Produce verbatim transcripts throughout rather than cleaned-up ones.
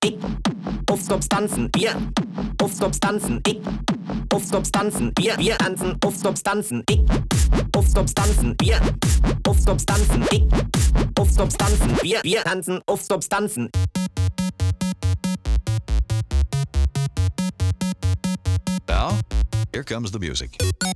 dick, auf Substanzen, wir, auf Substanzen, dick, auf Substanzen, wir, wir tanzen auf Substanzen, dick, auf Substanzen, wir, auf Substanzen, dick, auf Substanzen, wir, wir tanzen auf Substanzen. Now, here comes the music.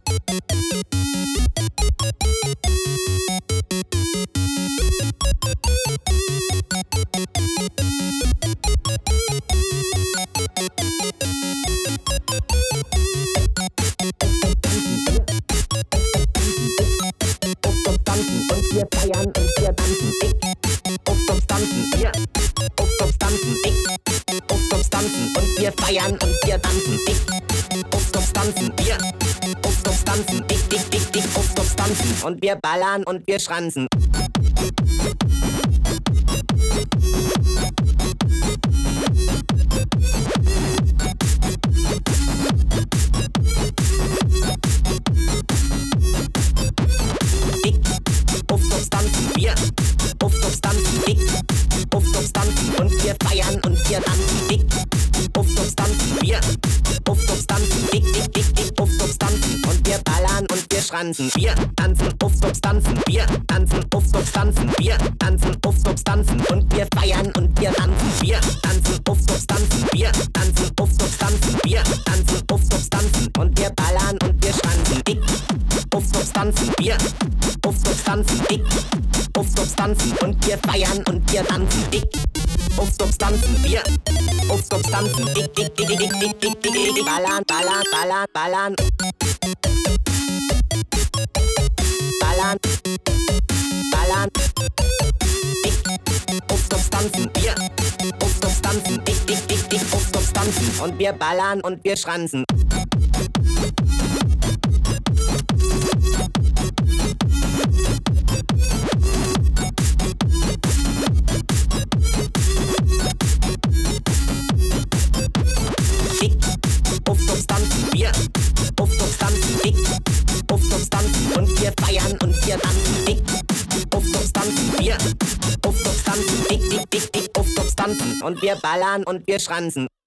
Und wir feiern und wir tanzen dick, auf Substanzen, wir, auf Substanzen dick, auf Substanzen und wir feiern und wir tanzen dick, auf Substanzen, wir, auf Substanzen dick, dick, dick, dick, auf Substanzen und wir ballern und wir schranzen. Auf Substanzen, wir, auf Substanzen, dick, auf Substanzen und wir feiern und wir tanzen dick, auf Substanzen, wir, auf Substanzen, dick, dick, dick, dick, auf Substanzen und wir ballern und wir schranzen, wir tanzen auf Substanzen, wir tanzen auf Substanzen, wir tanzen auf Substanzen und wir feiern und wir tanzen, wir tanzen auf Substanzen, wir tanzen auf Substanzen, wir tanzen auf Substanzen und wir ballern und wir schranzen dick, auf Substanzen, wir, auf Substanzen, dick, auf Substanzen und wir feiern und wir tanzen dick, auf Substanzen, wir, auf Substanzen, dick, dick, dick, dick, dick, dick, dick, dick, ballern, ballern, ballern, ballern, ballern, ballern, dick, auf Substanzen, wir, auf Substanzen, dick, dick, dick, dick, auf Substanzen und wir ballern und wir schranzen. Auf Substanzen, wir, auf Substanzen, dick, auf Substanzen und wir feiern und wir tanzen dick, auf Substanzen, wir, auf Substanzen, dick, dick, dick, dick, auf Substanzen und wir ballern und wir schranzen.